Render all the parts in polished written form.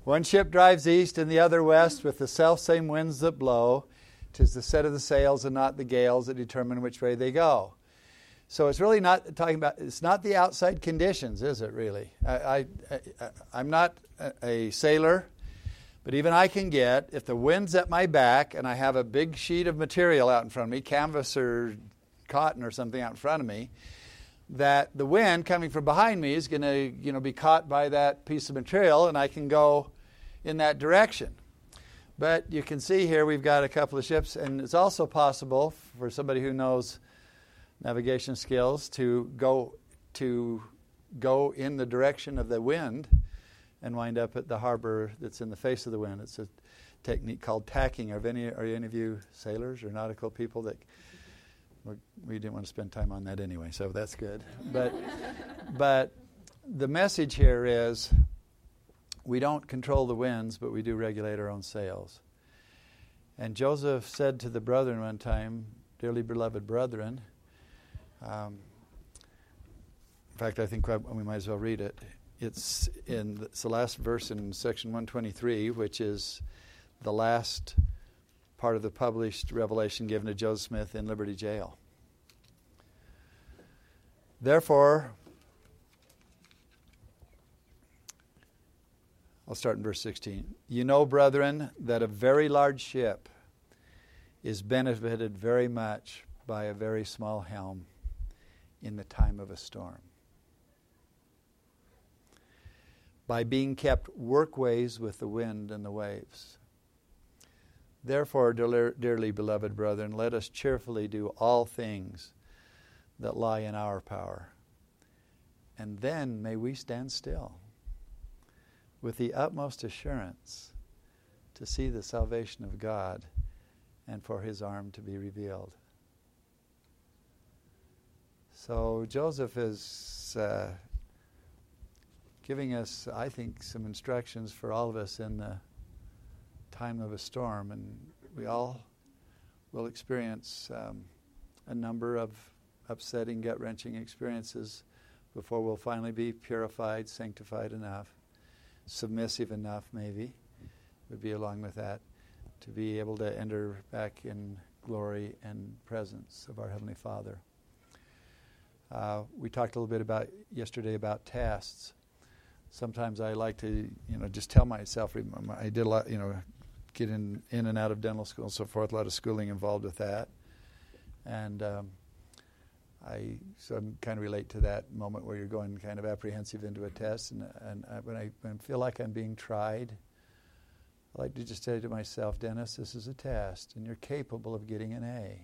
One ship drives east and the other west with the selfsame winds that blow. 'Tis the set of the sails and not the gales that determine which way they go. So it's really not talking about, it's not the outside conditions, is it really? I'm not a sailor, but even I can get, if the wind's at my back and I have a big sheet of material out in front of me, canvas or cotton or something out in front of me, that the wind coming from behind me is going to be caught by that piece of material and I can go in that direction. But you can see here we've got a couple of ships, and it's also possible for somebody who knows navigation skills to go in the direction of the wind and wind up at the harbor that's in the face of the wind. It's a technique called tacking. Are any of you sailors or nautical people that... We didn't want to spend time on that anyway, so that's good. But the message here is we don't control the winds, but we do regulate our own sails. And Joseph said to the brethren one time, dearly beloved brethren, in fact, I think we might as well read it. It's the last verse in section 123, which is the last part of the published revelation given to Joseph Smith in Liberty Jail. Therefore, I'll start in verse 16. You know, brethren, that a very large ship is benefited very much by a very small helm in the time of a storm. By being kept workways with the wind and the waves. Therefore, dearly beloved brethren, let us cheerfully do all things that lie in our power. And then may we stand still with the utmost assurance to see the salvation of God and for his arm to be revealed. So Joseph is giving us, I think, some instructions for all of us in the time of a storm, and we all will experience a number of upsetting, gut-wrenching experiences before we'll finally be purified, sanctified enough, submissive enough maybe, would be along with that, to be able to enter back in glory and presence of our Heavenly Father. We talked a little bit yesterday about tests. Sometimes I like to, just tell myself, I did a lot, get in and out of dental school and so forth, a lot of schooling involved with that. And I kind of relate to that moment where you're going kind of apprehensive into a test. And when I feel like I'm being tried, I like to just say to myself, Dennis, this is a test, and you're capable of getting an A.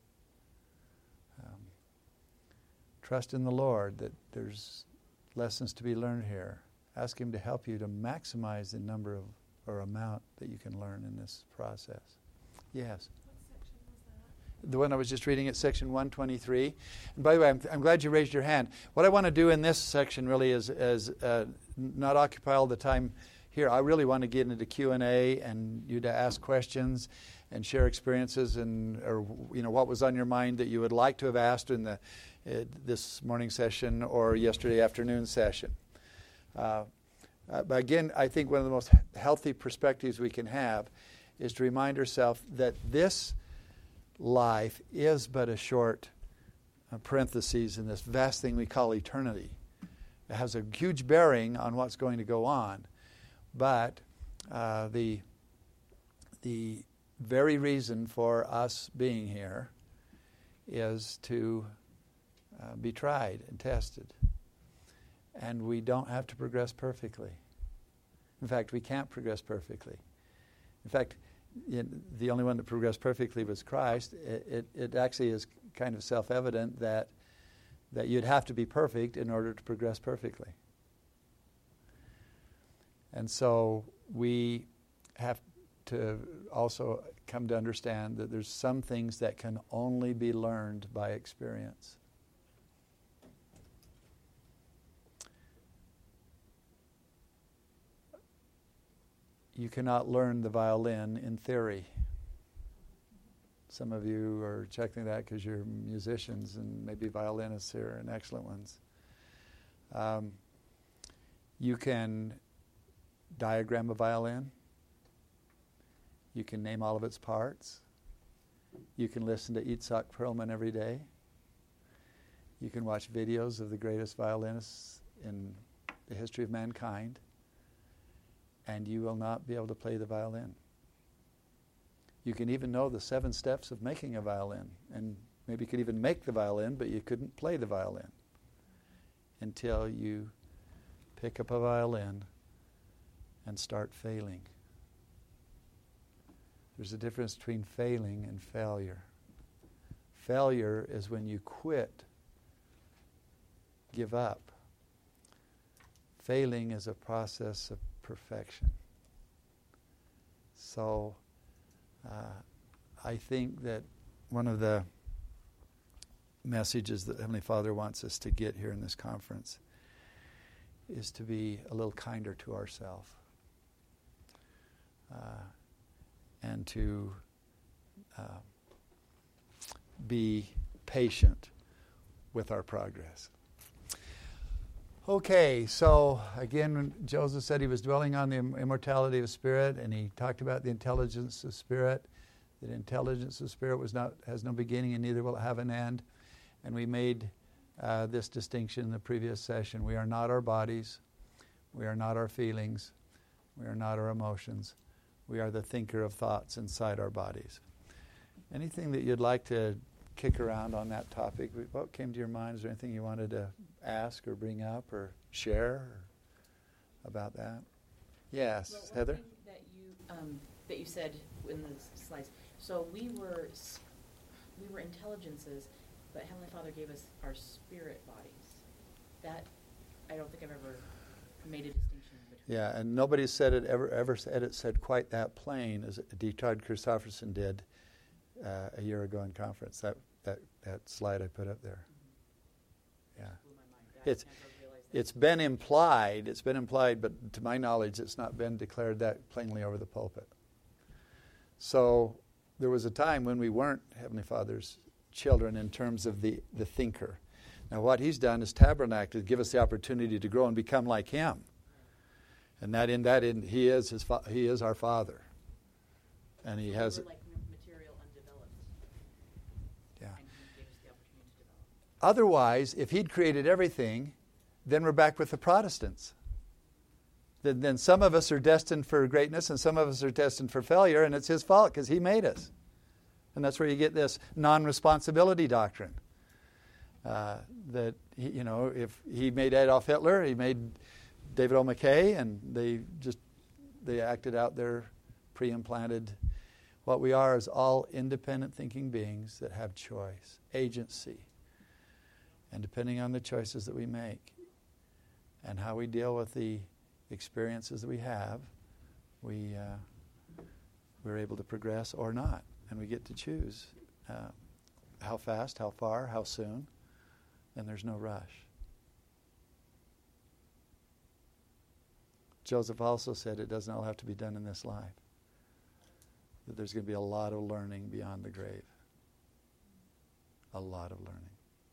Trust in the Lord that there's lessons to be learned here. Ask Him to help you to maximize the number of or amount that you can learn in this process. Yes? What section was that? The one I was just reading at section 123. And by the way, I'm glad you raised your hand. What I want to do in this section really is not occupy all the time here. I really want to get into Q&A and you to ask questions and share experiences or what was on your mind that you would like to have asked in this morning session or yesterday afternoon session. But again, I think one of the most healthy perspectives we can have is to remind ourselves that this life is but a short parenthesis in this vast thing we call eternity. It has a huge bearing on what's going to go on. But the very reason for us being here is to be tried and tested. And we don't have to progress perfectly. In fact, we can't progress perfectly. In fact, the only one that progressed perfectly was Christ. It actually is kind of self-evident that you'd have to be perfect in order to progress perfectly. And so we have to also come to understand that there's some things that can only be learned by experience. You cannot learn the violin in theory. Some of you are checking that because you're musicians and maybe violinists here and excellent ones. You can diagram a violin. You can name all of its parts. You can listen to Itzhak Perlman every day. You can watch videos of the greatest violinists in the history of mankind, and you will not be able to play the violin. You can even know the 7 steps of making a violin, and maybe you could even make the violin, but you couldn't play the violin until you pick up a violin and start failing. There's a difference between failing and failure. Failure is when you quit, give up. Failing is a process of perfection. So I think that one of the messages that Heavenly Father wants us to get here in this conference is to be a little kinder to ourselves, and to be patient with our progress. Okay, so again, Joseph said he was dwelling on the immortality of spirit, and he talked about the intelligence of spirit. That intelligence of spirit has no beginning, and neither will it have an end. And we made this distinction in the previous session. We are not our bodies. We are not our feelings. We are not our emotions. We are the thinker of thoughts inside our bodies. Anything that you'd like to kick around on that topic? What came to your mind? Is there anything you wanted to ask or bring up or share about that? Yes, well, Heather? That you said in the slides. So we were intelligences, but Heavenly Father gave us our spirit bodies. That, I don't think I've ever made a distinction between. Yeah, and nobody said it ever said quite that plain as D. Todd Christofferson did a year ago in conference. That slide I put up there. Yeah, it's been implied. It's been implied, but to my knowledge, it's not been declared that plainly over the pulpit. So there was a time when we weren't Heavenly Father's children in terms of the thinker. Now what He's done is tabernacled to give us the opportunity to grow and become like Him. And He is our Father, and He has. We're like material undeveloped. Yeah. And He gave us the opportunity to develop. Otherwise, if He'd created everything, then we're back with the Protestants. Then some of us are destined for greatness and some of us are destined for failure, and it's His fault because He made us. And that's where you get this non-responsibility doctrine. That, if He made Adolf Hitler, He made David O. McKay, and they acted out their pre-implanted. What we are is all independent thinking beings that have choice, agency. And depending on the choices that we make and how we deal with the experiences that we have, we're able to progress or not. And we get to choose how fast, how far, how soon, and there's no rush. Joseph also said it doesn't all have to be done in this life. That there's going to be a lot of learning beyond the grave. A lot of learning.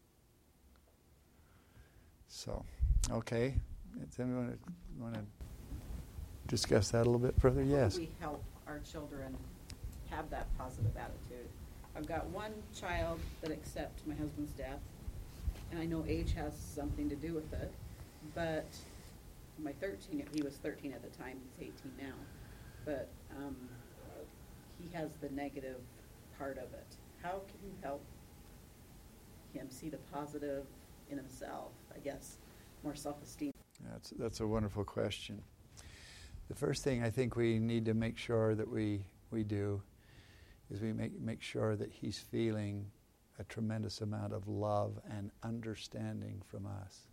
So, okay. Does anyone want to discuss that a little bit further? Yes. How do we help our children have that positive attitude? I've got one child that accepts my husband's death, and I know age has something to do with it, but my 13, he was 13 at the time, he's 18 now, but he has the negative part of it. How can you help him see the positive in himself, I guess, more self-esteem? That's a wonderful question. The first thing I think we need to make sure that we do is we make sure that he's feeling a tremendous amount of love and understanding from us.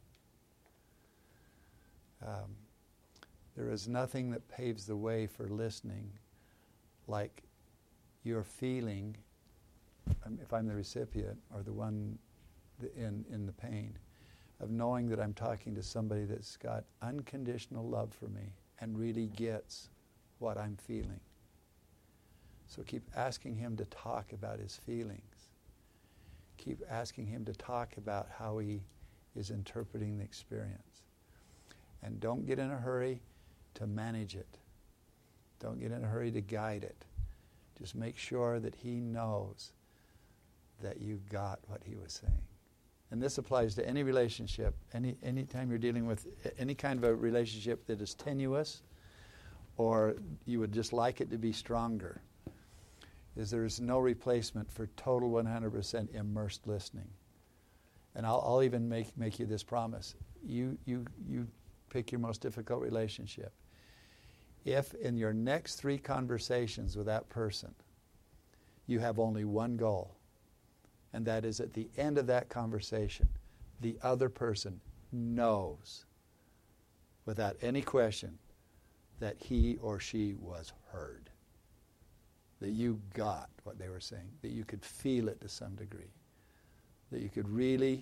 There is nothing that paves the way for listening like your feeling, if I'm the recipient or the one in the pain, of knowing that I'm talking to somebody that's got unconditional love for me and really gets what I'm feeling. So keep asking him to talk about his feelings. Keep asking him to talk about how he is interpreting the experience. And don't get in a hurry to manage it. Don't get in a hurry to guide it. Just make sure that he knows that you got what he was saying. And this applies to any relationship. Any time you're dealing with any kind of a relationship that is tenuous, or you would just like it to be stronger, is there is no replacement for total 100% immersed listening. And I'll even make you this promise. You pick your most difficult relationship. If in your next 3 conversations with that person, you have only one goal, and that is at the end of that conversation, the other person knows, without any question, that he or she was heard. That you got what they were saying, that you could feel it to some degree, that you could really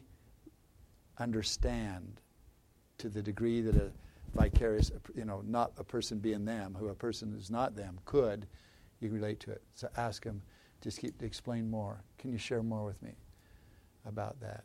understand to the degree that a vicarious, not a person being them, who a person who's not them could, you can relate to it. So ask them, just explain more. Can you share more with me about that?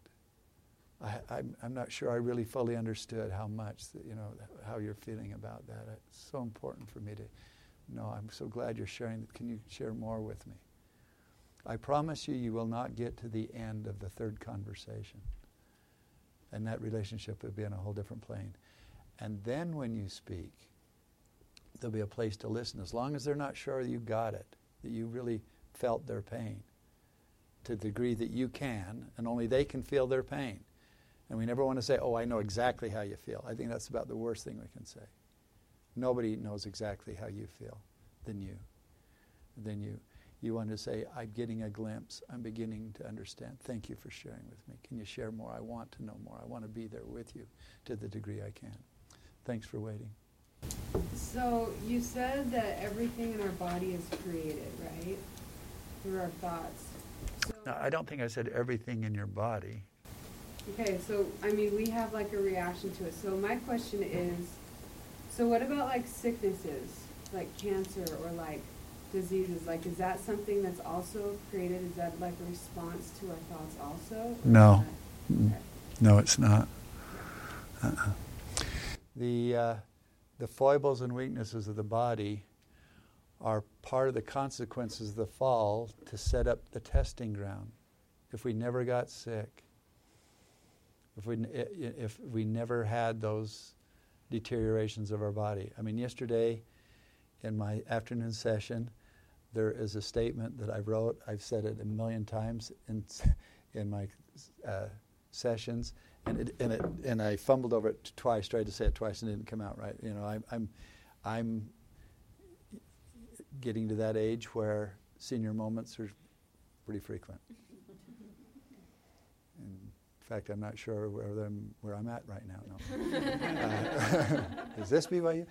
I'm not sure I really fully understood how much, how you're feeling about that. It's so important for me to know. I'm so glad you're sharing. Can you share more with me? I promise you will not get to the end of the 3rd conversation. And that relationship will be on a whole different plane. And then when you speak, there'll be a place to listen. As long as they're not sure you got it, that you really felt their pain, to the degree that you can, and only they can feel their pain. And we never want to say, oh, I know exactly how you feel. I think that's about the worst thing we can say. Nobody knows exactly how you feel than you. You want to say, I'm getting a glimpse. I'm beginning to understand. Thank you for sharing with me. Can you share more? I want to know more. I want to be there with you to the degree I can. Thanks for waiting. So you said that everything in our body is created, right? Through our thoughts. So, No, I don't think I said everything in your body. okay, so, we have like a reaction to it. So my question is, so what about like sicknesses, like cancer or like diseases? Like, is that something that's also created? Is that like a response to our thoughts also? No. Okay. No, it's not. The foibles and weaknesses of the body are part of the consequences of the fall to set up the testing ground. If we never got sick, if we never had those deteriorations of our body. Yesterday in my afternoon session, there is a statement that I wrote. I've said it 1,000,000 times in my sessions, and I fumbled over it twice, tried to say it twice, and it didn't come out right. I'm getting to that age where senior moments are pretty frequent. In fact, I'm not sure where I'm at right now. No. Does this BYU?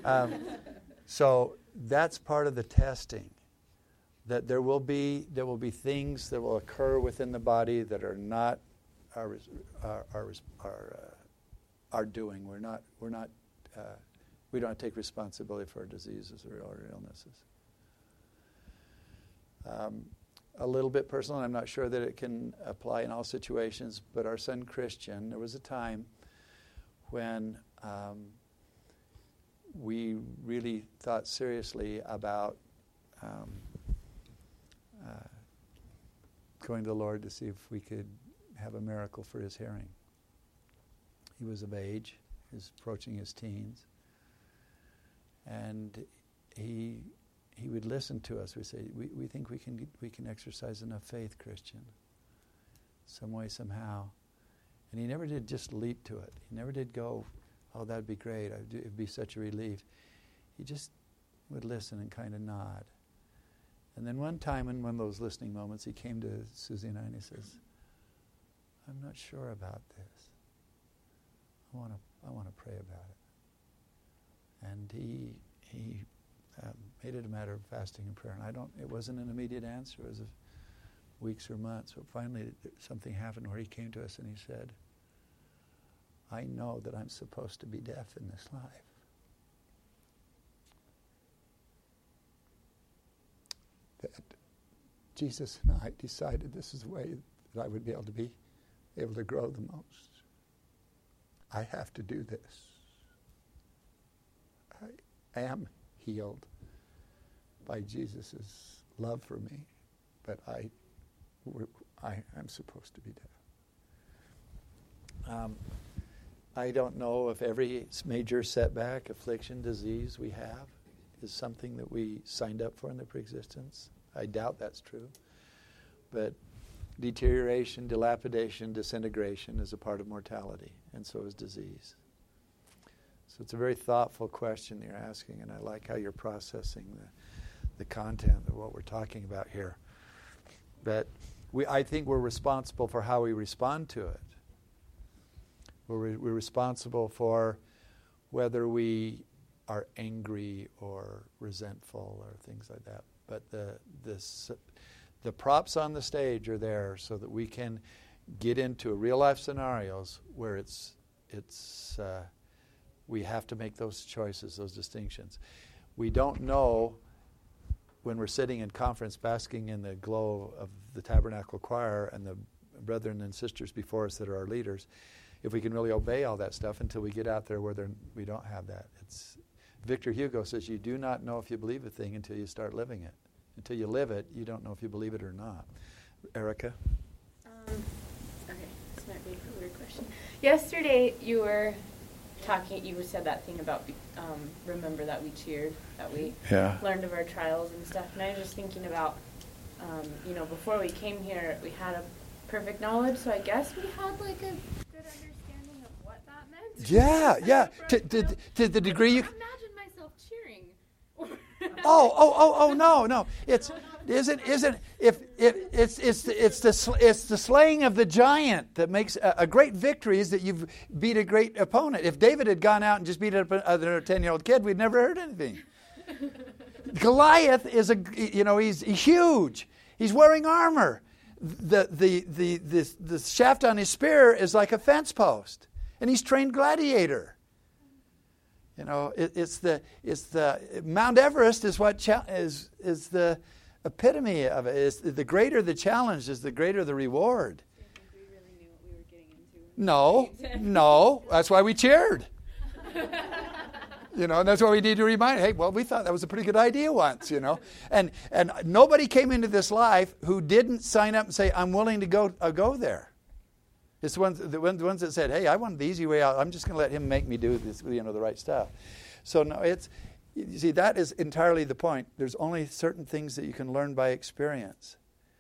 So that's part of the testing. That there will be things that will occur within the body that are not our doing. We don't take responsibility for our diseases or our illnesses. A little bit personal, and I'm not sure that it can apply in all situations, but our son Christian, there was a time when we really thought seriously about going to the Lord to see if we could have a miracle for his hearing. He was of age, he was approaching his teens, and he would listen to us. We say, we think we can exercise enough faith, Christian, some way, somehow. And he never did just leap to it. He never did go, oh, that'd be great, it'd be such a relief. He just would listen and kind of nod. And then one time in one of those listening moments, he came to Susie and I and he says, I'm not sure about this. I want to pray about it. And he made it a matter of fasting and prayer. And it wasn't an immediate answer. It was weeks or months. But finally, something happened where he came to us and he said, I know that I'm supposed to be deaf in this life. That Jesus and I decided this is the way that I would be able to grow the most. I have to do this. am healed by Jesus' love for me, but I'm supposed to be dead. I don't know if every major setback, affliction, disease we have is something that we signed up for in the preexistence. I doubt that's true. But deterioration, dilapidation, disintegration is a part of mortality, and so is disease. So it's a very thoughtful question you're asking, and I like how you're processing the content of what we're talking about here. But I think we're responsible for how we respond to it. We're responsible for whether we are angry or resentful or things like that. But the props on the stage are there so that we can get into real life scenarios where we have to make those choices, those distinctions. We don't know when we're sitting in conference basking in the glow of the Tabernacle Choir and the brethren and sisters before us that are our leaders, if we can really obey all that stuff until we get out there where we don't have that. Victor Hugo says you do not know if you believe a thing until you start living it. Until you live it, you don't know if you believe it or not. Erica? Okay, this might be a weird question. Yesterday you were talking, you said that thing about remember that we cheered, that we learned of our trials and stuff. And I was just thinking about, before we came here, we had a perfect knowledge, so I guess we had like a good understanding of what that meant. Yeah. To the degree you... Imagine myself cheering. No. It's the slaying of the giant that makes a great victory is that you've beat a great opponent. If David had gone out and just beat up another 10-year-old kid, we'd never heard anything. Goliath is he's huge. He's wearing armor. The shaft on his spear is like a fence post, and he's trained gladiator. It's the Mount Everest is what is the epitome of it. Is the greater the challenge is the greater the reward. Do you think we really knew what we were getting into? No. That's why we cheered. And that's why we need to remind. Hey, well, we thought that was a pretty good idea once. And nobody came into this life who didn't sign up and say, "I'm willing to go there." It's the ones that said, "Hey, I want the easy way out. I'm just going to let him make me do this, the right stuff." So no, you see, that is entirely the point. There's only certain things that you can learn by experience.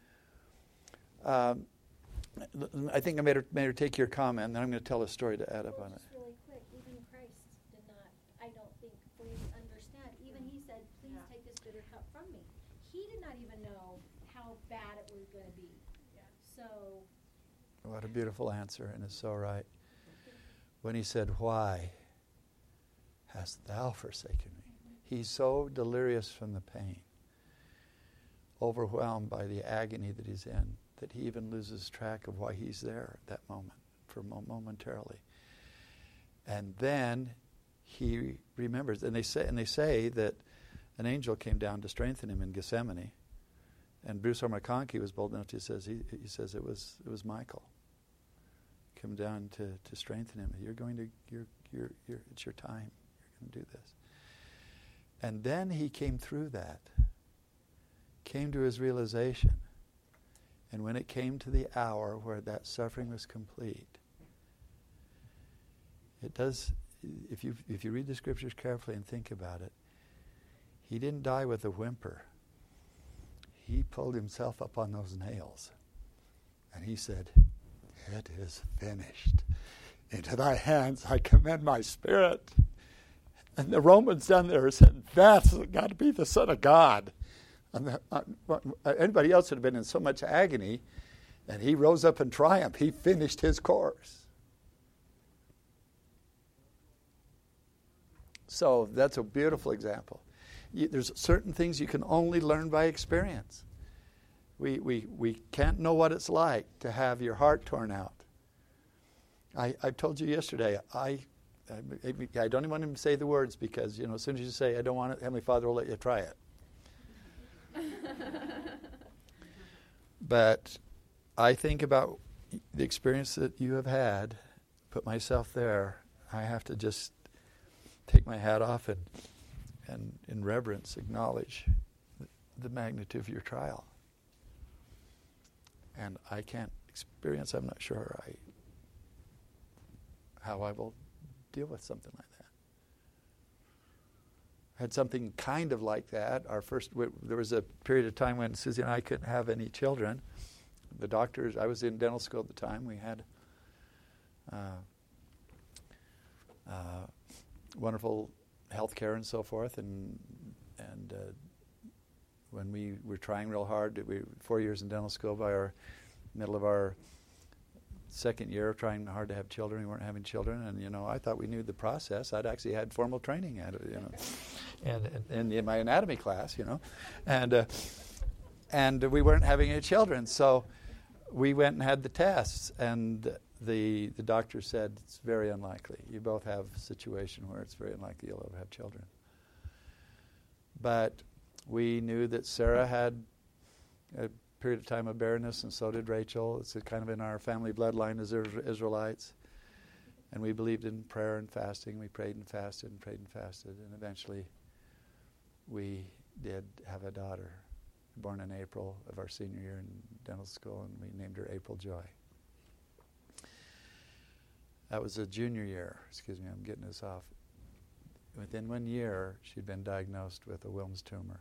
I think I made her take your comment, and then I'm going to tell a story to add up on it. Just really quick, even Christ did not, I don't think, fully understand. Even he said, "Please take this bitter cup from me." He did not even know how bad it was going to be. Yeah. So. What a beautiful answer, and it's so right. When he said, "Why hast thou forsaken me?" He's so delirious from the pain, overwhelmed by the agony that he's in, that he even loses track of why he's there at that moment, momentarily. And then he remembers, and they say that an angel came down to strengthen him in Gethsemane. And Bruce R. McConkie was bold enough to says he says it was Michael. Come down to strengthen him. It's your time. You're going to do this. And then he came through that. Came to his realization. And when it came to the hour where that suffering was complete, it does. If you read the scriptures carefully and think about it, he didn't die with a whimper. He pulled himself up on those nails, and he said, "It is finished. Into thy hands I commend my spirit." And the Romans down there said, "That's got to be the Son of God." And anybody else would have been in so much agony, and he rose up in triumph. He finished his course. So that's a beautiful example. There's certain things you can only learn by experience. We can't know what it's like to have your heart torn out. I told you yesterday, I don't even want him to say the words because, as soon as you say, "I don't want it," Heavenly Father will let you try it. But I think about the experience that you have had, put myself there. I have to just take my hat off and in reverence acknowledge the magnitude of your trial. And I can't experience, I'm not sure how I will deal with something like that. I had something kind of like that. There was a period of time when Susie and I couldn't have any children. The doctors, I was in dental school at the time, we had wonderful health care and so forth, and when we were trying real hard, 4 years in dental school, by our middle of our second year of trying hard to have children, we weren't having children, and I thought we knew the process. I'd actually had formal training at it, and in my anatomy class, and we weren't having any children, so we went and had the tests, and the doctor said it's very unlikely. You both have a situation where it's very unlikely you'll ever have children. But we knew that Sarah had a period of time of barrenness, and so did Rachel. It's kind of in our family bloodline as Israelites. And we believed in prayer and fasting. We prayed and fasted and prayed and fasted. And eventually we did have a daughter, born in April of our senior year in dental school, and we named her April Joy. That was a junior year. Excuse me, I'm getting this off. Within 1 year, she'd been diagnosed with a Wilms tumor.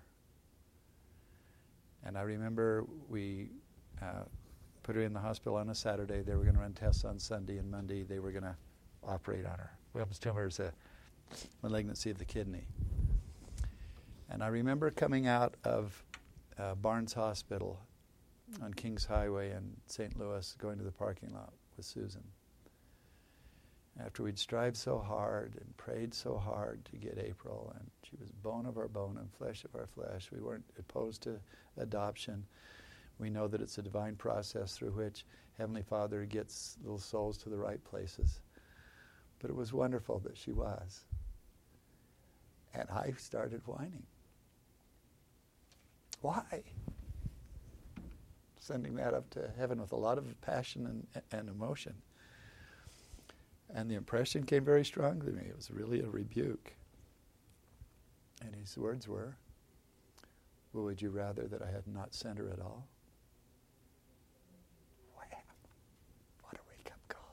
And I remember we put her in the hospital on a Saturday. They were going to run tests on Sunday, and Monday they were going to operate on her. Wilms tumor is a malignancy of the kidney. And I remember coming out of Barnes Hospital on Kings Highway in St. Louis, going to the parking lot with Susan. After we'd strived so hard and prayed so hard to get April, and she was bone of our bone and flesh of our flesh. We weren't opposed to adoption. We know that it's a divine process through which Heavenly Father gets little souls to the right places. But it was wonderful that she was. And I started whining. Why? Sending that up to heaven with a lot of passion and emotion. And the impression came very strong to me. It was really a rebuke. And his words were, well, would you rather that I had not sent her at all? Wham! What a wake-up call.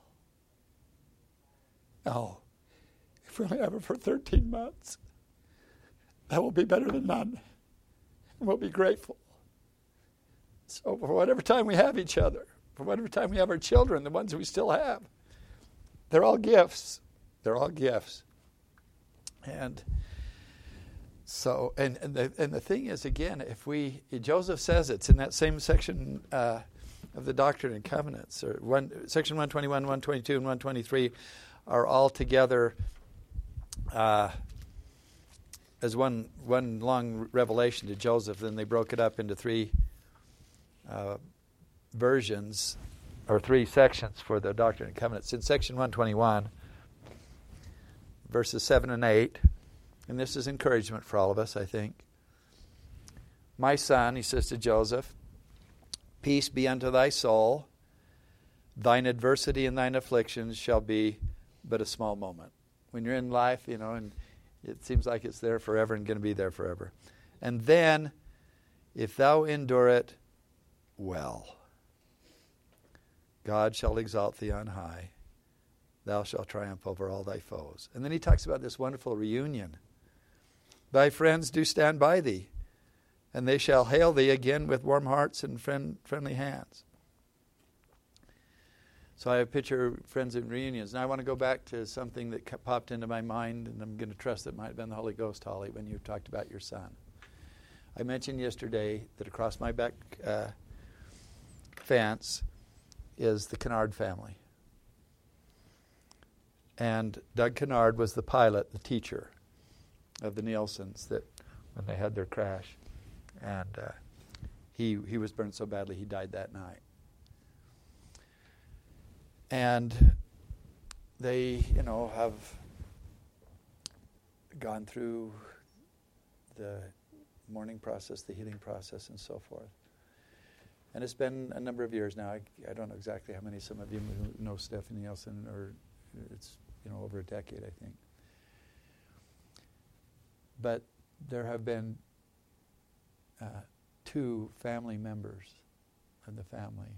No. If we only have her for 13 months, that will be better than none. And we'll be grateful. So for whatever time we have each other, for whatever time we have our children, the ones that we still have, they're all gifts. They're all gifts. And so, and the thing is, again, Joseph says it's in that same section of the Doctrine and Covenants, or section 121, 122, and 123 are all together as one long revelation to Joseph. Then they broke it up into three versions, or three sections for the Doctrine and Covenants. In section 121, verses 7 and 8, and this is encouragement for all of us, I think. My son, he says to Joseph, peace be unto thy soul. Thine adversity and thine afflictions shall be but a small moment. When you're in life, and it seems like it's there forever and going to be there forever. And then, if thou endure it well, God shall exalt thee on high. Thou shalt triumph over all thy foes. And then he talks about this wonderful reunion. Thy friends do stand by thee, and they shall hail thee again with warm hearts and friendly hands. So I picture friends in reunions. Now I want to go back to something that popped into my mind, and I'm going to trust that might have been the Holy Ghost, Holly, when you talked about your son. I mentioned yesterday that across my back fence is the Kennard family. And Doug Kennard was the pilot, the teacher of the Nielsen's that when they had their crash. And he was burned so badly he died that night. And they, have gone through the mourning process, the healing process, and so forth. And it's been a number of years now. I don't know exactly how many. Some of you know Stephanie Nielsen, or it's over a decade, I think. But there have been 2 family members in the family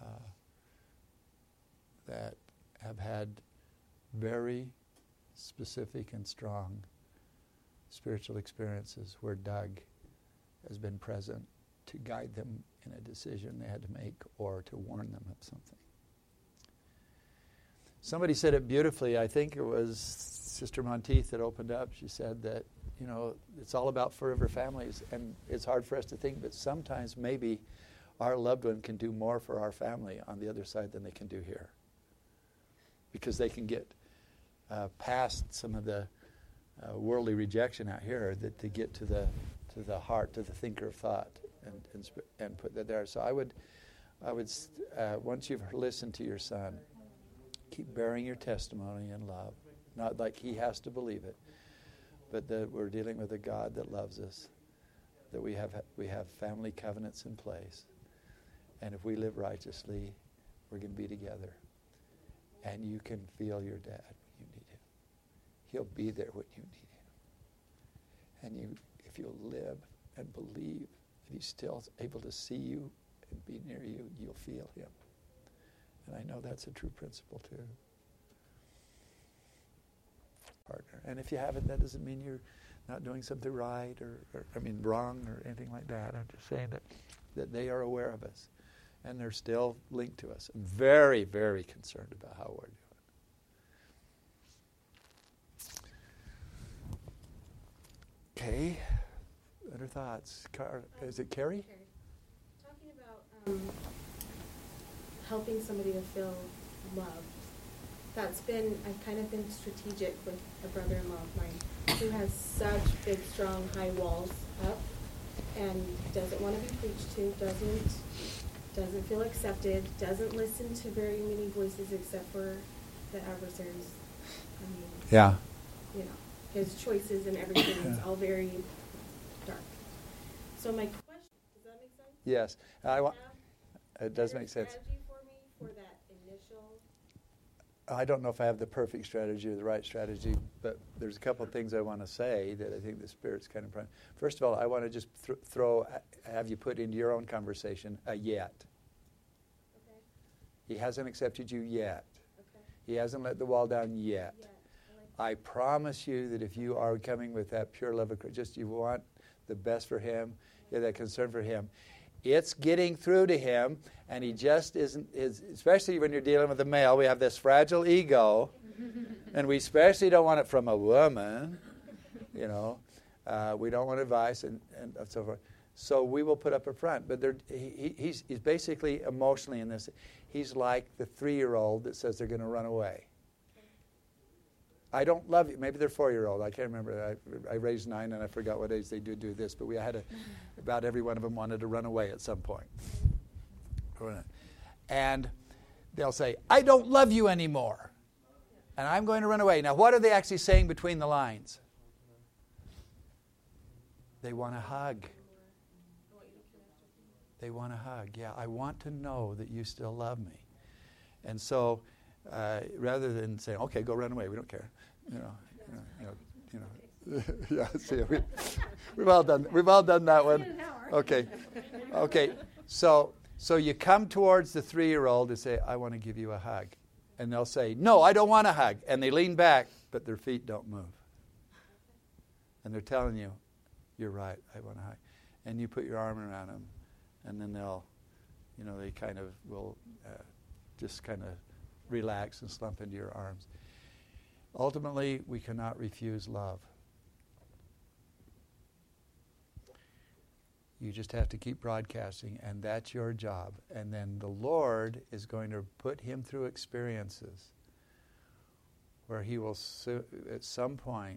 that have had very specific and strong spiritual experiences where Doug has been present to guide them in a decision they had to make or to warn them of something. Somebody said it beautifully. I think it was Sister Monteith that opened up. She said that, it's all about forever families, and it's hard for us to think, but sometimes maybe our loved one can do more for our family on the other side than they can do here, because they can get past some of the worldly rejection out here, that to get to the heart, to the thinker of thought, and put that there. So I would once you've listened to your son, keep bearing your testimony in love, not like he has to believe it, but that we're dealing with a God that loves us, that we have family covenants in place, and if we live righteously, we're going to be together. And you can feel your dad when you need him. He'll be there when you need him. And if you'll live and believe that he's still able to see you and be near you, you'll feel him. And I know that's a true principle too. Partner. And if you haven't, that doesn't mean you're not doing something right or wrong or anything like that. I'm just saying that they are aware of us. And they're still linked to us. I'm very, very concerned about how we're doing. Okay. Other thoughts? Is it Carrie? Talking about helping somebody to feel loved. I've kind of been strategic with a brother-in-law of mine who has such big, strong, high walls up and doesn't want to be preached to, doesn't feel accepted, doesn't listen to very many voices except for the adversaries. Yeah. His choices and everything is all very dark. So my question, does that make sense? Yes. It does make sense. Strategy for me for that initial? I don't know if I have the perfect strategy or the right strategy, but there's a couple of things I want to say that I think the Spirit's kind of... First of all, I want to just have you put into your own conversation a yet. Okay. He hasn't accepted you yet. Okay. He hasn't let the wall down yet. I promise you that if you are coming with that pure love of Christ, just you want the best for him, you have that concern for him, it's getting through to him, and he just isn't, especially when you're dealing with a male, we have this fragile ego, and we especially don't want it from a woman, we don't want advice and so forth. So we will put up a front. But he's basically emotionally in this. He's like the 3-year-old that says they're going to run away. I don't love you. Maybe they're 4-year-old. I can't remember. I raised 9, and I forgot what age they do this. But we had about every one of them wanted to run away at some point. And they'll say, I don't love you anymore. And I'm going to run away. Now, what are they actually saying between the lines? They want a hug. They want a hug. Yeah, I want to know that you still love me. And so, rather than saying, okay, go run away, we don't care. Yeah, see, we've all done that one. Okay. So you come towards the 3-year-old and say, I want to give you a hug. And they'll say, no, I don't want a hug. And they lean back, but their feet don't move. And they're telling you, you're right, I want a hug. And you put your arm around them, and then they'll, they kind of will just kind of relax and slump into your arms. Ultimately, we cannot refuse love. You just have to keep broadcasting, and that's your job. And then the Lord is going to put him through experiences where he will at some point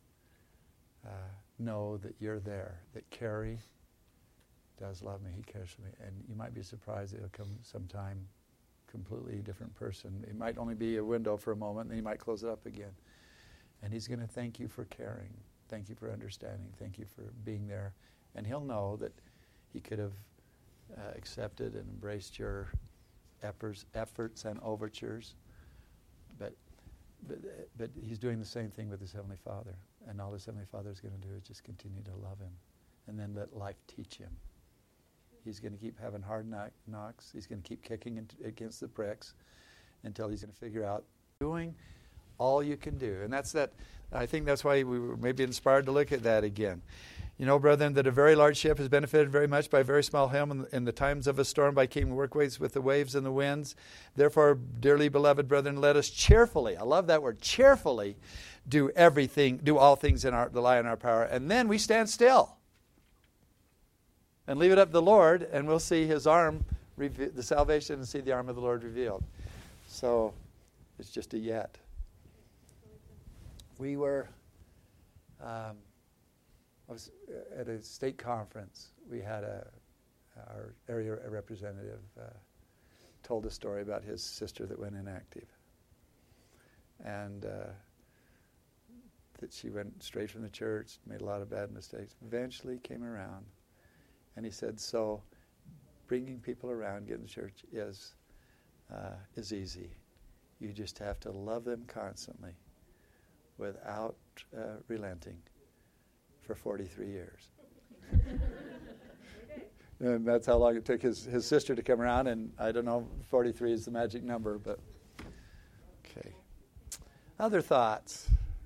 know that you're there, that Carrie does love me, he cares for me. And you might be surprised that he'll come sometime completely different person. It might only be a window for a moment, and he might close it up again. And he's going to thank you for caring. Thank you for understanding. Thank you for being there. And he'll know that he could have accepted and embraced your efforts and overtures. But But he's doing the same thing with his Heavenly Father. And all his Heavenly Father is going to do is just continue to love him. And then let life teach him. He's going to keep having hard knocks. He's going to keep kicking against the pricks until he's going to figure out doing all you can do. And I think that's why we were maybe inspired to look at that again. You know, brethren, that a very large ship has benefited very much by a very small helm in the times of a storm, by keeping workways with the waves and the winds. Therefore, dearly beloved brethren, let us cheerfully, I love that word, cheerfully, do all things that lie in our power. And then we stand still and leave it up to the Lord, and we'll see his arm, the salvation, and see the arm of the Lord revealed. So, it's just a yet. We were... I was at a state conference. We had our area representative told a story about his sister that went inactive, and that she went straight from the church, made a lot of bad mistakes, eventually came around, and he said, so bringing people around, getting to church is easy. You just have to love them constantly without relenting. For 43 years. And that's how long it took his sister to come around, and I don't know, 43 is the magic number, but okay. Other thoughts?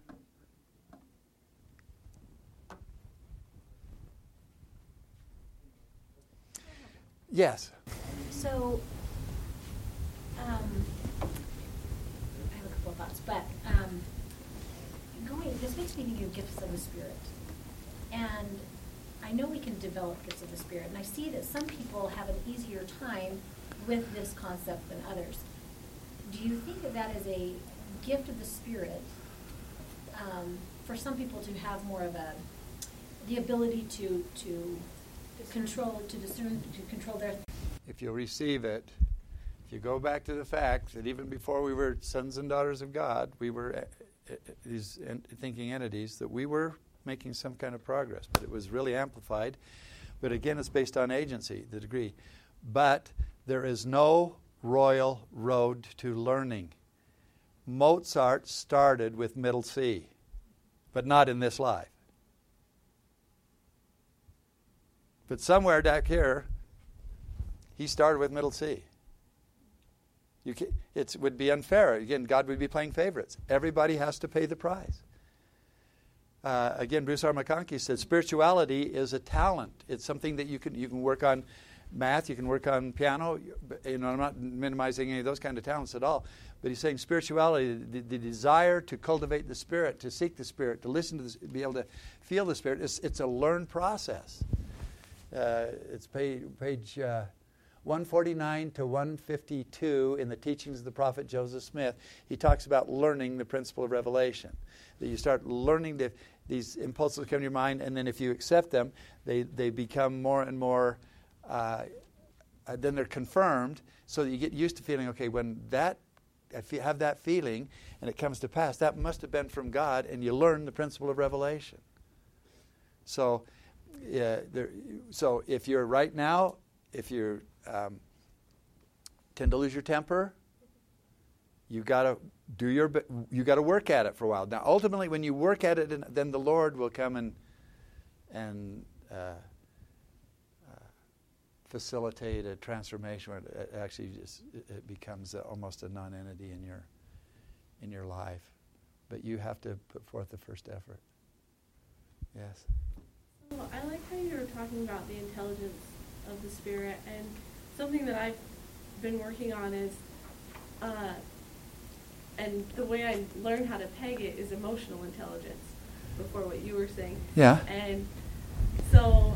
Yes. So, I have a couple of thoughts, but this makes me think of gifts of the Spirit. And I know we can develop gifts of the Spirit, and I see that some people have an easier time with this concept than others. Do you think that is a gift of the Spirit for some people to have more of the ability to control, to discern, to control their... If you'll receive it, if you go back to the fact that even before we were sons and daughters of God, we were these thinking entities, that we were making some kind of progress, but it was really amplified. But again, it's based on agency, the degree. But there is no royal road to learning. Mozart started with middle C, but not in this life. But somewhere back here, he started with middle C. It would be unfair. Again, God would be playing favorites. Everybody has to pay the price. Again, Bruce R. McConkie said spirituality is a talent. It's something that you can work on math, you can work on piano. You know, I'm not minimizing any of those kind of talents at all. But he's saying spirituality, the desire to cultivate the Spirit, to seek the Spirit, to listen to the, be able to feel the Spirit, it's a learned process. It's page 149 to 152 in the Teachings of the Prophet Joseph Smith. He talks about learning the principle of revelation. That you start learning these impulses come to your mind, and then if you accept them, they become more and more, then they're confirmed, so that you get used to feeling, okay, when I have that feeling and it comes to pass, that must have been from God, and you learn the principle of revelation. So, so if you're right now, if you tend to lose your temper, you got to work at it for a while. Now, ultimately, when you work at it, then the Lord will come and facilitate a transformation where it actually it becomes almost a non-entity in your life. But you have to put forth the first effort. Yes. Well, I like how you were talking about the intelligence of the Spirit, and something that I've been working on is, and the way I learned how to peg it is emotional intelligence, before what you were saying. Yeah. And so,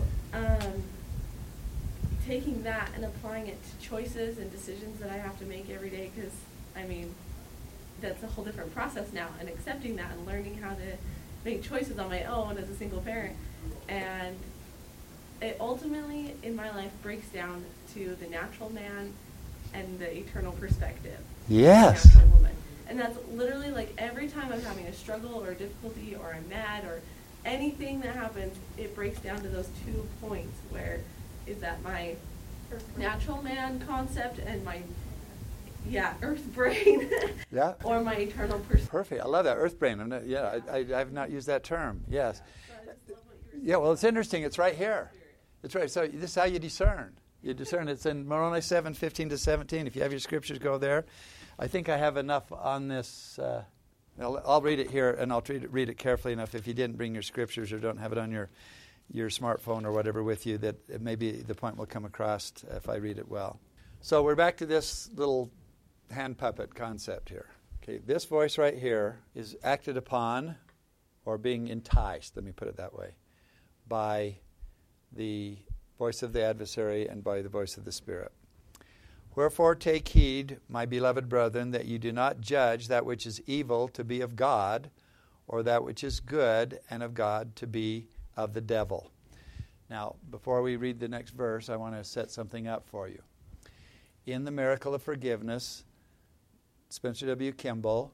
taking that and applying it to choices and decisions that I have to make every day, because, I mean, that's a whole different process now, and accepting that and learning how to make choices on my own as a single parent. And it ultimately, in my life, breaks down to the natural man and the eternal perspective. Yes. The natural woman. And that's literally like every time I'm having a struggle or a difficulty or I'm mad or anything that happens, it breaks down to those 2 points where is that my natural man concept and my earth brain. Yeah. Or my eternal perspective. Perfect. I love that, earth brain. I've not used that term. Yes. Yeah, well, it's interesting. It's right here. It's right. So this is how you discern. You discern. It's in Moroni 7:15-17. If you have your scriptures, go there. I think I have enough on this. I'll read it here, and I'll read it carefully enough. If you didn't bring your scriptures or don't have it on your smartphone or whatever with you, that maybe the point will come across if I read it well. So we're back to this little hand puppet concept here. Okay, this voice right here is acted upon or being enticed, let me put it that way, by the voice of the adversary and by the voice of the Spirit. Wherefore take heed, my beloved brethren, that you do not judge that which is evil to be of God, or that which is good and of God to be of the devil. Now, before we read the next verse, I want to set something up for you. In The Miracle of Forgiveness, Spencer W. Kimball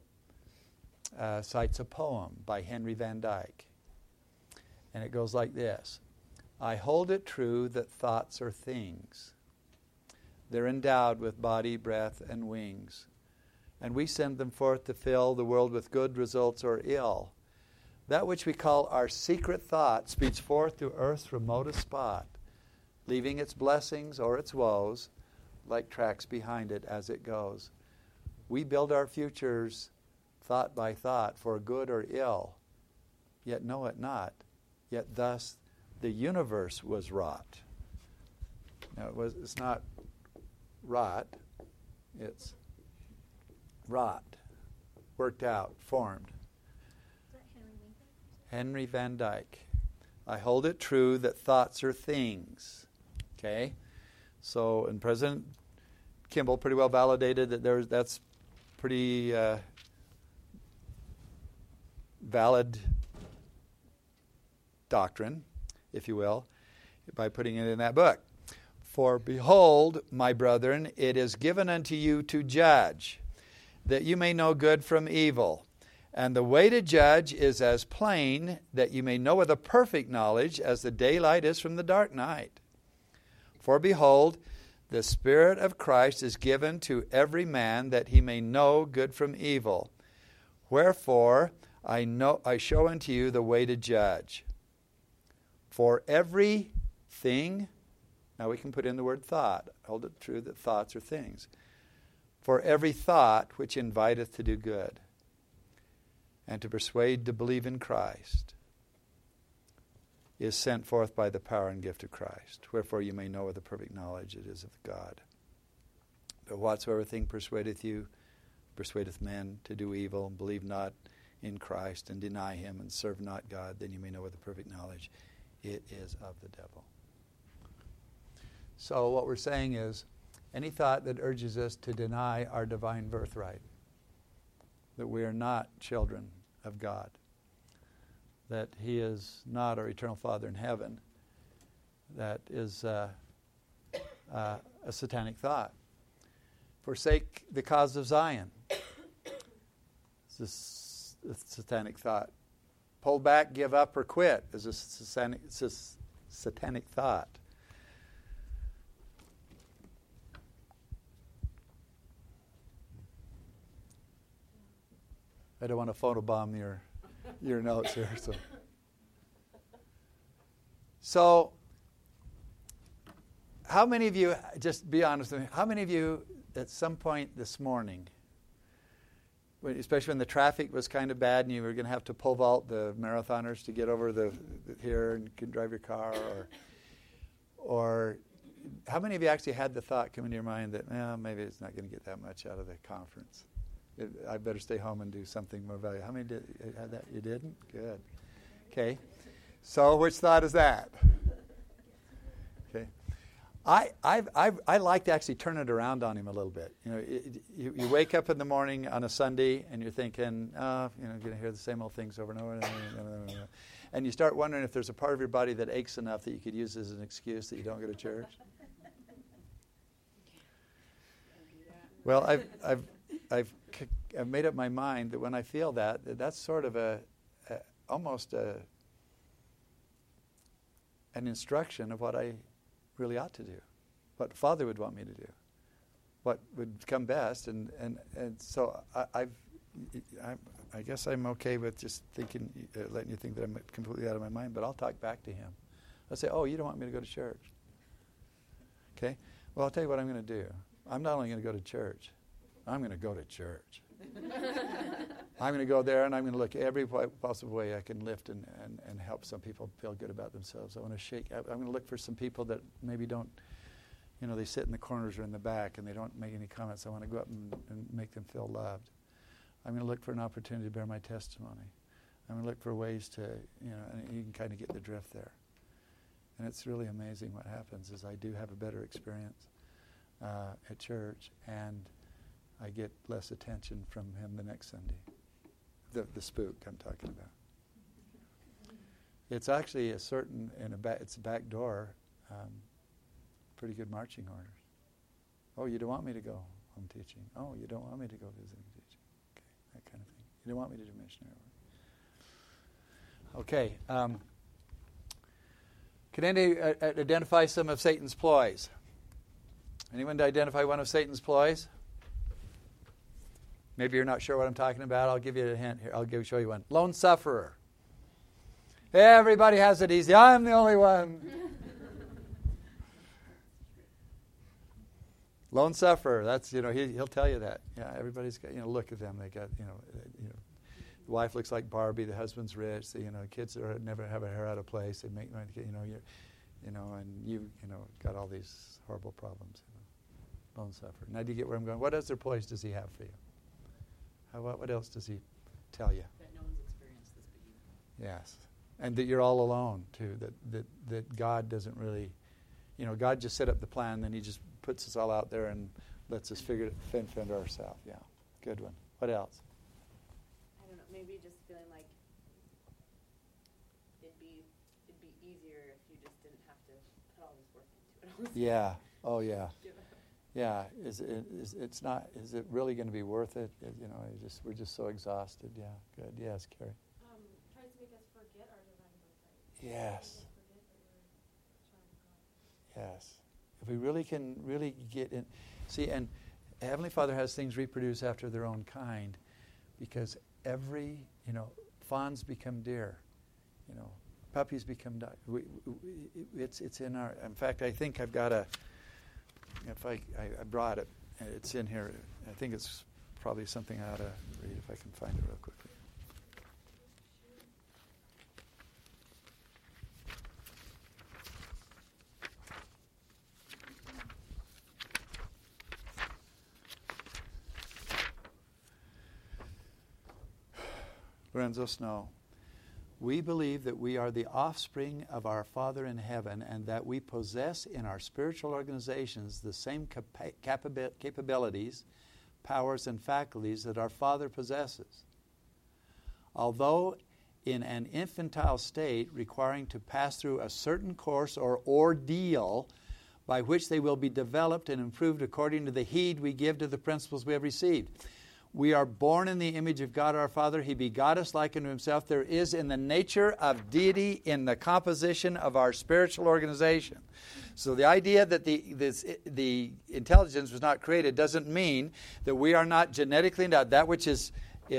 cites a poem by Henry Van Dyke. And it goes like this. I hold it true that thoughts are things. They're endowed with body, breath, and wings. And we send them forth to fill the world with good results or ill. That which we call our secret thought speeds forth to earth's remotest spot, leaving its blessings or its woes like tracks behind it as it goes. We build our futures thought by thought for good or ill, yet know it not. Yet thus the universe was wrought. Now it's not wrought, it's wrought, worked out, formed. Is that Henry Winkler? Henry Van Dyke. I hold it true that thoughts are things. Okay? So, and President Kimball pretty well validated that that's pretty valid doctrine, if you will, by putting it in that book. For behold, my brethren, it is given unto you to judge, that you may know good from evil. And the way to judge is as plain, that you may know with a perfect knowledge, as the daylight is from the dark night. For behold, the Spirit of Christ is given to every man, that he may know good from evil. Wherefore, I show unto you the way to judge. For every thing, now we can put in the word thought. Hold it true that thoughts are things. For every thought which inviteth to do good, and to persuade to believe in Christ, is sent forth by the power and gift of Christ. Wherefore you may know with a perfect knowledge it is of God. But whatsoever thing persuadeth men to do evil, and believe not in Christ, and deny him, and serve not God, then you may know with a perfect knowledge it is of the devil. So what we're saying is, any thought that urges us to deny our divine birthright, that we are not children of God, that he is not our eternal Father in heaven, that is a satanic thought. Forsake the cause of Zion. It's a satanic thought. Pull back, give up, or quit is a satanic thought. I don't want to photobomb your notes here. So, how many of you, just be honest with me, how many of you at some point this morning, especially when the traffic was kind of bad and you were going to have to pole vault the marathoners to get over here and you could drive your car, or how many of you actually had the thought come into your mind that, maybe it's not going to get that much out of the conference? I better stay home and do something more valuable. How many had that? You didn't? Good. Okay. So which thought is that? Okay. I like to actually turn it around on him a little bit. You know, you wake up in the morning on a Sunday and you're thinking, going to hear the same old things over and over. And you start wondering if there's a part of your body that aches enough that you could use as an excuse that you don't go to church. Well, I've made up my mind that when I feel that's sort of almost an instruction of what I really ought to do, what Father would want me to do. what would come best, and so I guess I'm okay with just thinking, letting you think that I'm completely out of my mind, but I'll talk back to him. I'll say, oh, you don't want me to go to church. Okay? Well, I'll tell you what I'm going to do. I'm not only going to go to church, I'm going to go to church. I'm going to go there, and I'm going to look every possible way I can lift and help some people feel good about themselves. I'm going to look for some people that maybe don't, they sit in the corners or in the back and they don't make any comments. I want to go up and make them feel loved. I'm going to look for an opportunity to bear my testimony. I'm going to look for ways to, and you can kind of get the drift there. And it's really amazing what happens is I do have a better experience at church, and I get less attention from him the next Sunday. The spook I'm talking about. It's actually it's a back door, pretty good marching orders. Oh, you don't want me to go home teaching. Oh, you don't want me to go visiting teaching. Okay, that kind of thing. You don't want me to do missionary work. Okay. Can anybody identify some of Satan's ploys? Anyone identify one of Satan's ploys? Maybe you're not sure what I'm talking about. I'll give you a hint here. Show you one. Lone sufferer. Everybody has it easy. I'm the only one. Lone sufferer. That's he'll tell you that. Yeah, everybody's got look at them. They got the wife looks like Barbie. The husband's rich. The kids never have a hair out of place. They make and you got all these horrible problems. Lone sufferer. Now do you get where I'm going? What other ploys does he have for you? What else does he tell you? That no one's experienced this but you. Yes. And that you're all alone, too. That God doesn't really... God just set up the plan, then he just puts us all out there and lets us fend ourselves. Yeah. Good one. What else? I don't know. Maybe just feeling like it'd be easier if you just didn't have to put all this work into it. Yeah. Oh, yeah. Yeah, is it really going to be worth it? We're just so exhausted. Yeah, good. Yes, Carrie. Tries to make us forget our divine birthright. Yes. Yes. If we really can get in, see, and Heavenly Father has things reproduce after their own kind, because fawns become deer, puppies become. It's in our. In fact, I think I've got a. If I brought it, it's in here. I think it's probably something I ought to read if I can find it real quickly. Lorenzo Snow. We believe that we are the offspring of our Father in heaven, and that we possess in our spiritual organizations the same capabilities, powers, and faculties that our Father possesses. Although in an infantile state, requiring to pass through a certain course or ordeal by which they will be developed and improved according to the heed we give to the principles we have received. We are born in the image of God our Father. He begot us like unto himself. There is in the nature of deity in the composition of our spiritual organization. So the idea that the intelligence was not created doesn't mean that we are not genetically endowed. That which is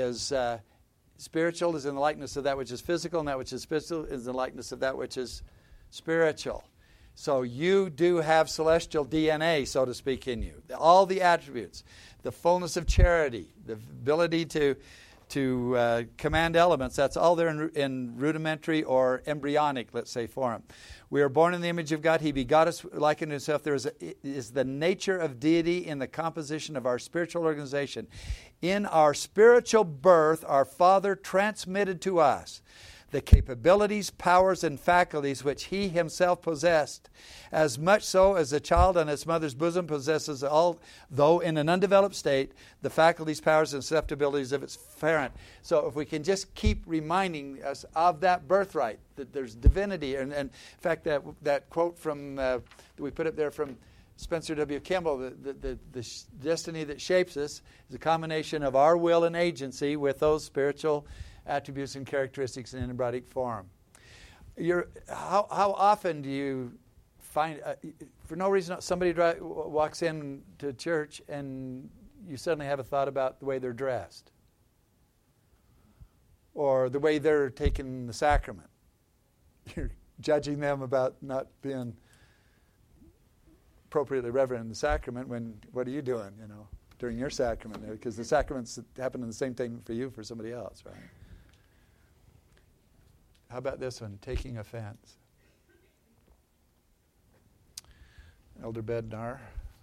spiritual is in the likeness of that which is physical, and that which is physical is in the likeness of that which is spiritual. So you do have celestial DNA, so to speak, in you. All the attributes. The fullness of charity, the ability to command elements, that's all there in rudimentary or embryonic, let's say, form. We are born in the image of God. He begot us like unto himself. There is the nature of deity in the composition of our spiritual organization. In our spiritual birth, our Father transmitted to us the capabilities, powers, and faculties which he himself possessed, as much so as a child on its mother's bosom possesses all, though in an undeveloped state, the faculties, powers, and susceptibilities of its parent. So if we can just keep reminding us of that birthright, that there's divinity, and in fact that quote from that we put up there from Spencer W. Kimball, the destiny that shapes us is a combination of our will and agency with those spiritual attributes and characteristics in embryonic form. How often do you find, for no reason, somebody walks in to church and you suddenly have a thought about the way they're dressed or the way they're taking the sacrament. You're judging them about not being appropriately reverent in the sacrament when, what are you doing, during your sacrament? Because the sacraments happen in the same thing for you, for somebody else, right? How about this one, taking offense? Elder Bednar.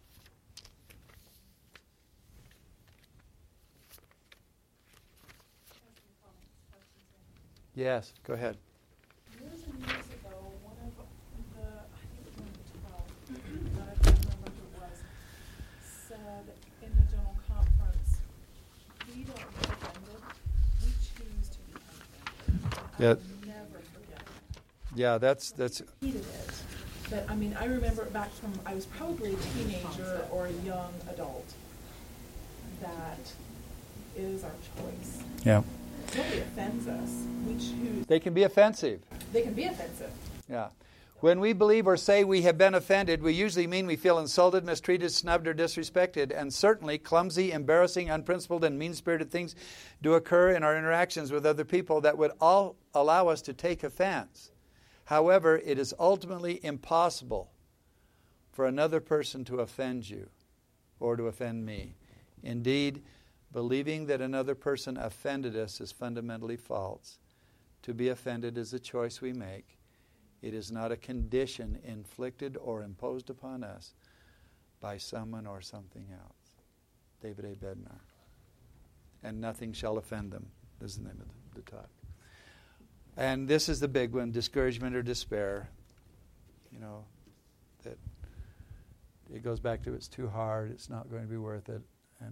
Yes, go ahead. Years and years ago, one of the, I think it was one of the 12, but I can't remember who it was, said in the general conference, we don't get offended, we choose to be offended. Yeah. I'll never forget it. Yeah, that's. He did it. But I mean, I remember it back from, I was probably a teenager or a young adult. That is our choice. Yeah. Nobody offends us. We choose. They can be offensive. They can be offensive. Yeah. When we believe or say we have been offended, we usually mean we feel insulted, mistreated, snubbed, or disrespected. And certainly clumsy, embarrassing, unprincipled, and mean-spirited things do occur in our interactions with other people that would all allow us to take offense. However, it is ultimately impossible for another person to offend you or to offend me. Indeed, believing that another person offended us is fundamentally false. To be offended is a choice we make. It is not a condition inflicted or imposed upon us by someone or something else. David A. Bednar. And nothing shall offend them, is the name of the talk. And this is the big one, discouragement or despair. That it goes back to it's too hard, it's not going to be worth it.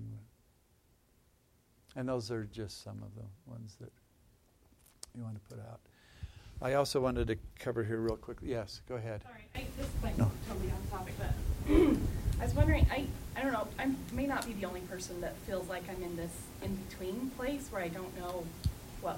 And those are just some of the ones that you want to put out. I also wanted to cover here real quickly. Yes, go ahead. Sorry, this might be totally on topic, but I was wondering, I don't know, I may not be the only person that feels like I'm in this in-between place where I don't know what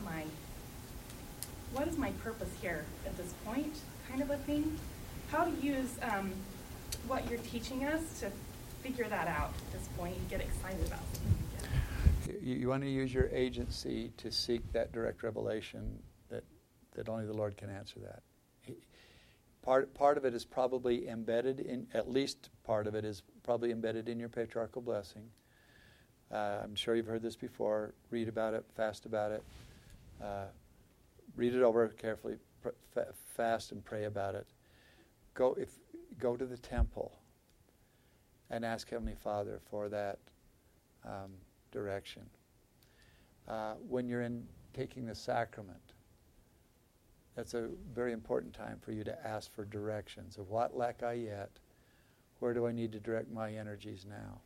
is my purpose here at this point, kind of a thing. How to use what you're teaching us to figure that out at this point and get excited about something again. You want to use your agency to seek that direct revelation that only the Lord can answer that. Part of it is probably embedded in, at least part of it is probably embedded in your patriarchal blessing. I'm sure you've heard this before. Read about it, fast about it. Read it over carefully, fast and pray about it. Go to the temple and ask Heavenly Father for that direction. When you're taking the sacrament, that's a very important time for you to ask for directions of what lack I yet, where do I need to direct my energies now.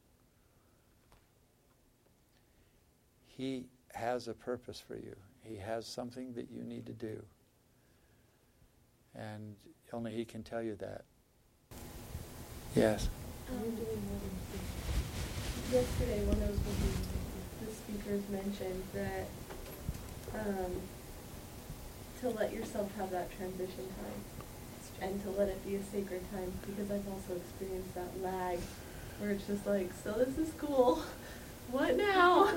He has a purpose for you. He has something that you need to do. And only He can tell you that. Yes? Yesterday, one of the speakers mentioned that to let yourself have that transition time and to let it be a sacred time, because I've also experienced that lag where it's just like, so this is cool. What now?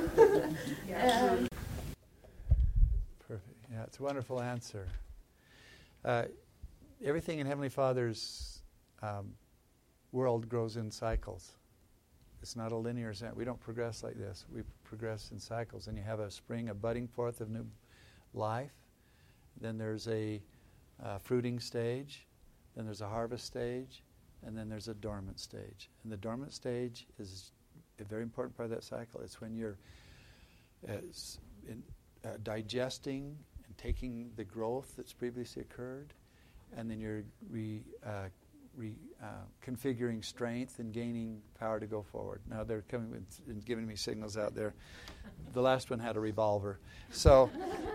Perfect. Yeah, it's a wonderful answer. Everything in Heavenly Father's world grows in cycles. It's not a linear sense. We don't progress like this. We progress in cycles. And you have a spring, a budding forth of new life. Then there's a fruiting stage. Then there's a harvest stage. And then there's a dormant stage. And the dormant stage is a very important part of that cycle. It's when you're digesting and taking the growth that's previously occurred. And then you're configuring strength and gaining power to go forward. Now they're coming and giving me signals out there. The last one had a revolver. So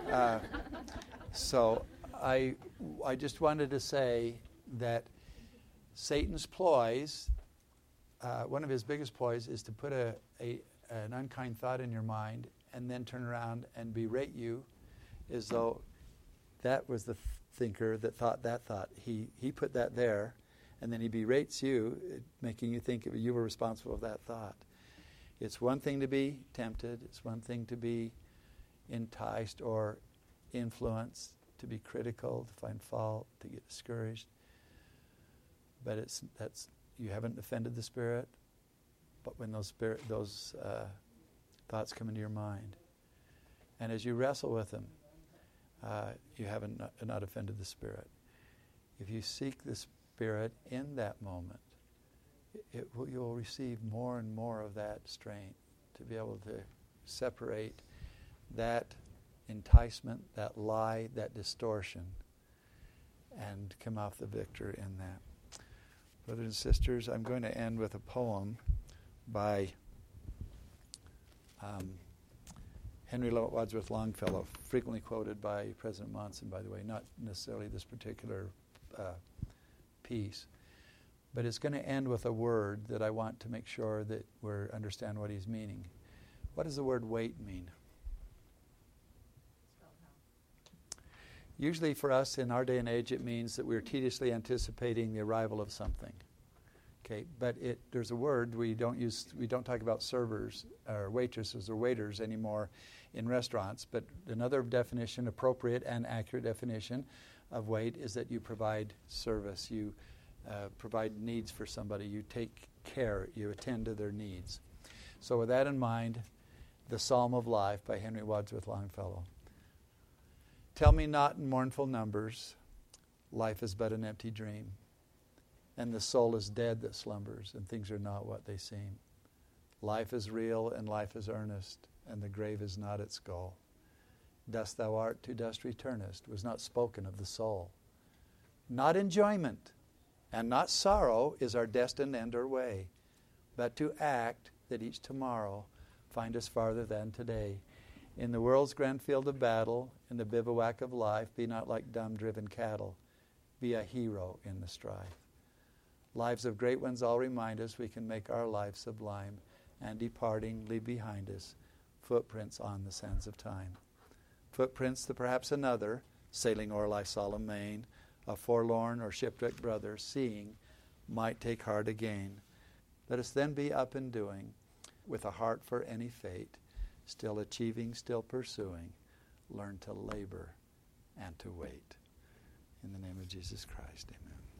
I just wanted to say that Satan's ploys, one of his biggest ploys is to put an unkind thought in your mind and then turn around and berate you as though that was the thinker that thought that thought. He put that there, And then he berates you, making you think you were responsible for that thought. It's one thing to be tempted. It's one thing to be enticed or influenced, to be critical, to find fault, to get discouraged. But you haven't offended the Spirit. But when those thoughts come into your mind, and as you wrestle with them, you haven't not offended the Spirit. If you seek the Spirit in that moment, you'll receive more and more of that strength to be able to separate that enticement, that lie, that distortion, and come off the victor in that. Brothers and sisters, I'm going to end with a poem by Henry Wadsworth Longfellow, frequently quoted by President Monson, by the way, not necessarily this particular piece. But it's going to end with a word that I want to make sure that we understand what he's meaning. What does the word wait mean? Usually for us in our day and age, it means that we're tediously anticipating the arrival of something. Okay, but there's a word we don't talk about servers or waitresses or waiters anymore in restaurants, but another definition, appropriate and accurate definition of wait, is that you provide service, you provide needs for somebody, you take care, you attend to their needs. So with that in mind, the Psalm of Life by Henry Wadsworth Longfellow. Tell me not in mournful numbers, life is but an empty dream. And the soul is dead that slumbers, and things are not what they seem. Life is real, and life is earnest, and the grave is not its goal. Dust thou art, to dust returnest, was not spoken of the soul. Not enjoyment, and not sorrow is our destined end or way, but to act that each tomorrow find us farther than today. In the world's grand field of battle, in the bivouac of life, be not like dumb driven cattle, be a hero in the strife. Lives of great ones all remind us we can make our life sublime, and departing leave behind us footprints on the sands of time. Footprints that perhaps another, sailing o'er life's solemn main, a forlorn or shipwrecked brother, seeing, might take heart again. Let us then be up and doing, with a heart for any fate, still achieving, still pursuing, learn to labor and to wait. In the name of Jesus Christ, amen.